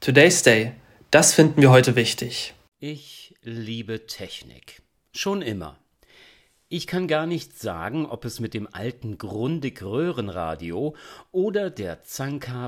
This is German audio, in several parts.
Today's Day. Das finden wir heute wichtig. Ich liebe Technik. Schon immer. Ich kann gar nicht sagen, ob es mit dem alten Grundig-Röhrenradio oder der Zanka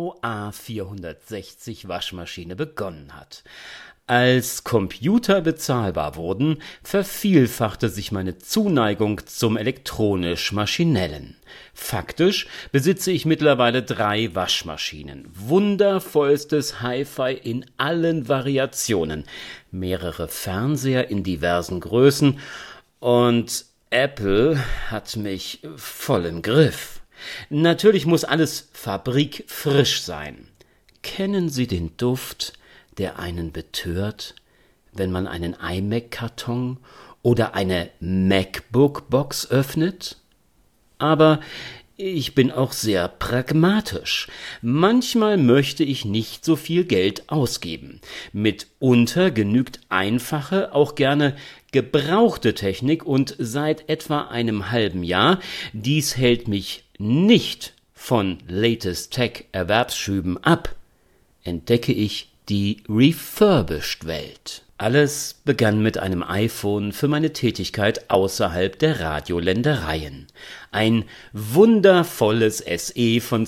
VA460 Waschmaschine begonnen hat. Als Computer bezahlbar wurden, vervielfachte sich meine Zuneigung zum elektronisch-maschinellen. Faktisch besitze ich mittlerweile 3 Waschmaschinen, wundervollstes Hi-Fi in allen Variationen, mehrere Fernseher in diversen Größen und Apple hat mich voll im Griff. Natürlich muss alles fabrikfrisch sein. Kennen Sie den Duft, der einen betört, wenn man einen iMac-Karton oder eine MacBook-Box öffnet? Aber ich bin auch sehr pragmatisch. Manchmal möchte ich nicht so viel Geld ausgeben. Mitunter genügt einfache, auch gerne gebrauchte Technik und seit etwa einem halben Jahr, dies hält mich nicht von Latest Tech Erwerbsschüben ab, entdecke ich die Refurbished-Welt. Alles begann mit einem iPhone für meine Tätigkeit außerhalb der Radioländereien. Ein wundervolles SE von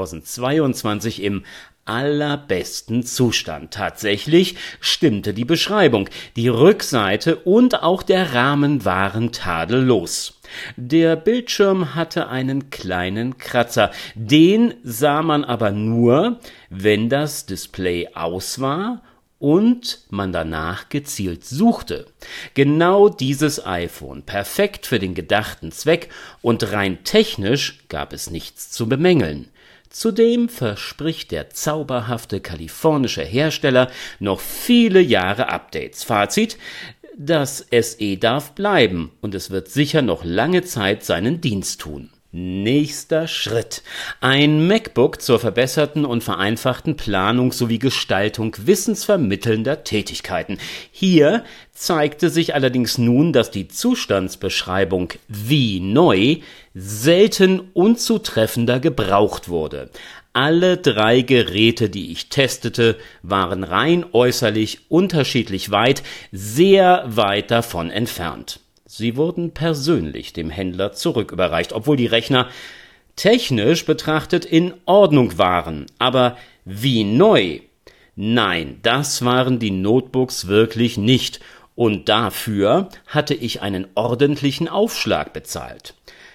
2022 im allerbesten Zustand. Tatsächlich stimmte die Beschreibung. Die Rückseite und auch der Rahmen waren tadellos. Der Bildschirm hatte einen kleinen Kratzer. Den sah man aber nur, wenn das Display aus war und man danach gezielt suchte. Genau dieses iPhone, perfekt für den gedachten Zweck und rein technisch gab es nichts zu bemängeln. Zudem verspricht der zauberhafte kalifornische Hersteller noch viele Jahre Updates. Fazit: Das SE darf bleiben und es wird sicher noch lange Zeit seinen Dienst tun. Nächster Schritt: Ein MacBook zur verbesserten und vereinfachten Planung sowie Gestaltung wissensvermittelnder Tätigkeiten. Hier zeigte sich allerdings nun, dass die Zustandsbeschreibung wie neu selten unzutreffender gebraucht wurde. Alle 3 Geräte, die ich testete, waren rein äußerlich unterschiedlich weit, sehr weit davon entfernt. Sie wurden persönlich dem Händler zurücküberreicht, obwohl die Rechner technisch betrachtet in Ordnung waren. Aber wie neu? Nein, das waren die Notebooks wirklich nicht. Und dafür hatte ich einen ordentlichen Aufschlag bezahlt.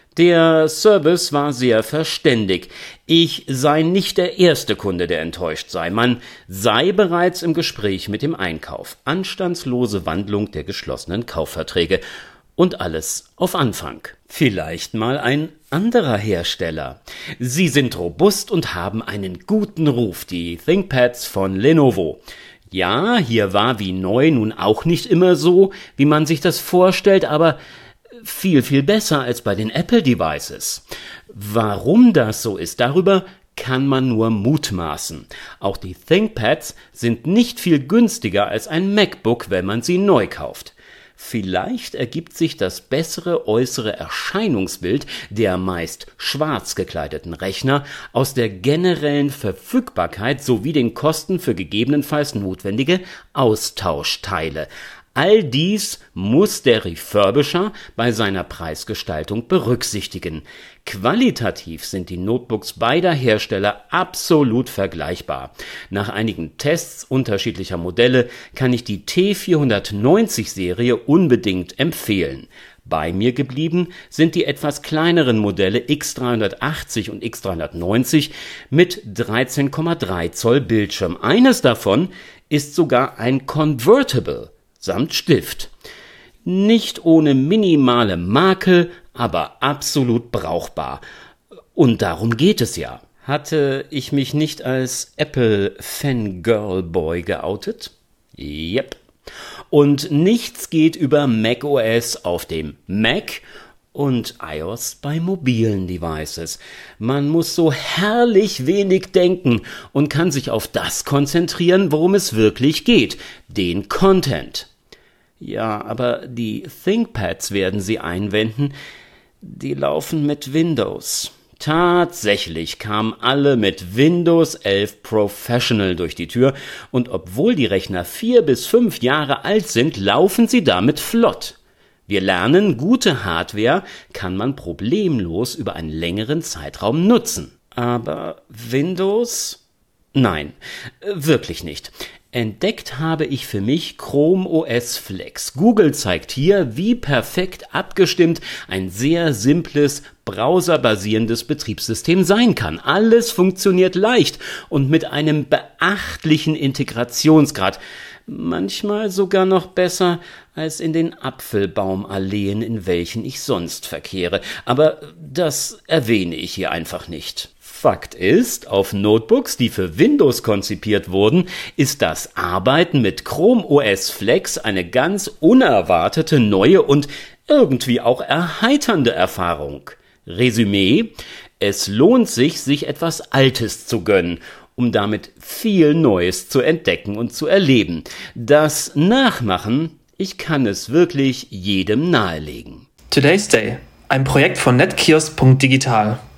Der Service war sehr verständig. Ich sei nicht der erste Kunde, der enttäuscht sei. Man sei bereits im Gespräch mit dem Einkauf. Anstandslose Wandlung der geschlossenen Kaufverträge. Und alles auf Anfang. Vielleicht mal ein anderer Hersteller. Sie sind robust und haben einen guten Ruf, die ThinkPads von Lenovo. Ja, hier war wie neu nun auch nicht immer so, wie man sich das vorstellt, aber viel, viel besser als bei den Apple-Devices. Warum das so ist, darüber kann man nur mutmaßen. Auch die ThinkPads sind nicht viel günstiger als ein MacBook, wenn man sie neu kauft. Vielleicht ergibt sich das bessere äußere Erscheinungsbild der meist schwarz gekleideten Rechner aus der generellen Verfügbarkeit sowie den Kosten für gegebenenfalls notwendige Austauschteile. All dies muss der Refurbisher bei seiner Preisgestaltung berücksichtigen. Qualitativ sind die Notebooks beider Hersteller absolut vergleichbar. Nach einigen Tests unterschiedlicher Modelle kann ich die T490-Serie unbedingt empfehlen. Bei mir geblieben sind die etwas kleineren Modelle X380 und X390 mit 13,3 Zoll Bildschirm. Eines davon ist sogar ein Convertible samt Stift. Nicht ohne minimale Makel, aber absolut brauchbar. Und darum geht es ja. Hatte ich mich nicht als Apple-Fangirl-Boy geoutet? Yep. Und nichts geht über macOS auf dem Mac und iOS bei mobilen Devices. Man muss so herrlich wenig denken und kann sich auf das konzentrieren, worum es wirklich geht, den Content. Ja, aber die ThinkPads, werden Sie einwenden, die laufen mit Windows. Tatsächlich kamen alle mit Windows 11 Professional durch die Tür und obwohl die Rechner 4 bis 5 Jahre alt sind, laufen sie damit flott. Wir lernen, gute Hardware kann man problemlos über einen längeren Zeitraum nutzen. Aber Windows? Nein, wirklich nicht. Entdeckt habe ich für mich Chrome OS Flex. Google zeigt hier, wie perfekt abgestimmt ein sehr simples, browserbasierendes Betriebssystem sein kann. Alles funktioniert leicht und mit einem beachtlichen Integrationsgrad. Manchmal sogar noch besser als in den Apfelbaumalleen, in welchen ich sonst verkehre. Aber das erwähne ich hier einfach nicht. Fakt ist, auf Notebooks, die für Windows konzipiert wurden, ist das Arbeiten mit Chrome OS Flex eine ganz unerwartete, neue und irgendwie auch erheiternde Erfahrung. Resümee: Es lohnt sich etwas Altes zu gönnen, um damit viel Neues zu entdecken und zu erleben. Das Nachmachen, ich kann es wirklich jedem nahelegen. Today's Day, ein Projekt von netkiosk.digital.